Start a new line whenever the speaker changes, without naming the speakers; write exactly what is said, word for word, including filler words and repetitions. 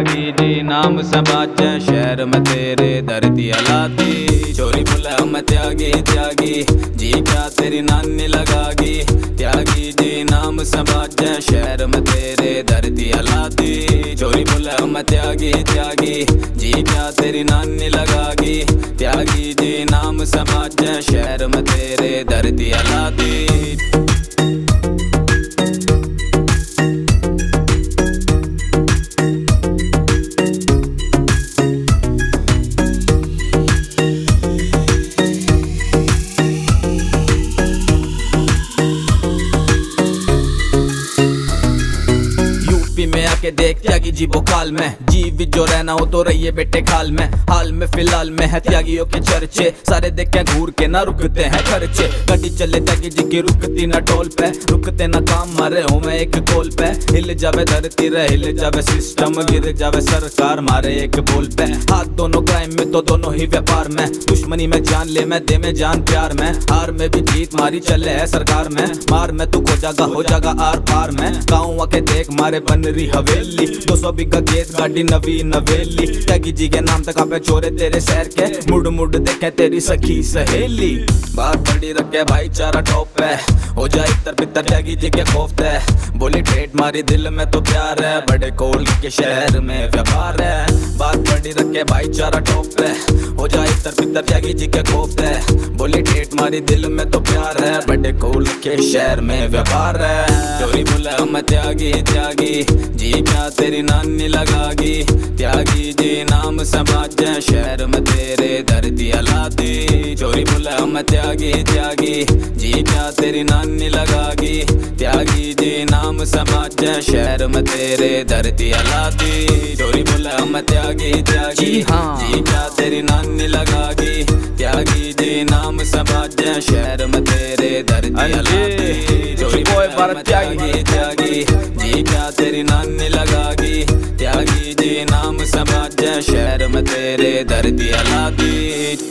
त्यागी जी नाम सबाजा शहर में तेरे धरती अलाती। चोरी बोला मैं त्यागी त्यागी जी क्या तेरी नानी लगागी। त्यागी जी नाम सबाजा शहर में तेरे धरती अलाती। चोरी बोला मैं त्यागी त्यागी जी क्या तेरी नानी लगागी। त्यागी जी नाम सबाजा शहर में तेरे धरती अलाती। में आके देख त्यागी जी बोकाल में जीवित जो रहना हो तो रहिए बेटे खाल में। हाल में फिलहाल में है त्यागियों के चर्चे सारे देखे घूर के ना रुकते हैं खर्चे। गड्डी चले त्यागी जी की रुकती ना टोल पे रुकते ना काम मारे हूँ मैं एक कॉल पे। हिल जावे धरती रे हिल जावे सिस्टम गिर जावे सरकार मारे एक बोल पे। हाथ दोनों क्राइम में तो दोनों ही व्यापार में दुश्मनी में जान ले मैं दे में जान प्यार में। हार में भी जीत मारी चले है सरकार में मार में तू खो जागा हो जागा आर पार में। गाँव आके देख मारे बन हवेली दो सौ बीघा खेत गाड़ी नवी नवेली। त्यागी जी के नाम तक पे चोरे तेरे शहर के मुड़ मुड़ देखे तेरी सखी सहेली। बात बड़ी रखे भाईचारा टॉप है हो जाए इतर बितर त्यागी जी के खौफ है। बोली ठेठ मारी दिल में तो प्यार है बड़े कोल के शहर में व्यापार है। बात बड़ी रखे भाईचारा टॉप है हो जाए इतर बितर त्यागी जी के खौफ है। बोली ठेठ मारी दिल में तो प्यार है बड़े कोल के शहर में व्यापार है। चोरी बोला मैं त्यागी त्यागी जी क्या तेरी नानी लगागी। त्यागी जी नाम सबाजा शहर में तेरे धरती अलाती। चोरी बोला मैं त्यागी त्यागी जी क्या तेरी नानी लगागी। त्यागी जी नाम सबाजा शहर में तेरे धरती अलाती। चोरी बोला मैं त्यागी त्यागी जी क्या तेरी नानी लगागी। त्यागी जी नाम सबाजा शहर में तेरे धरती अलाती। चोरी बोला मैं त्यागी त्यागी जी क्या तेरी नानी लगागी। त्यागी जी नाम सबाजा शहर में तेरे धरती अलाती।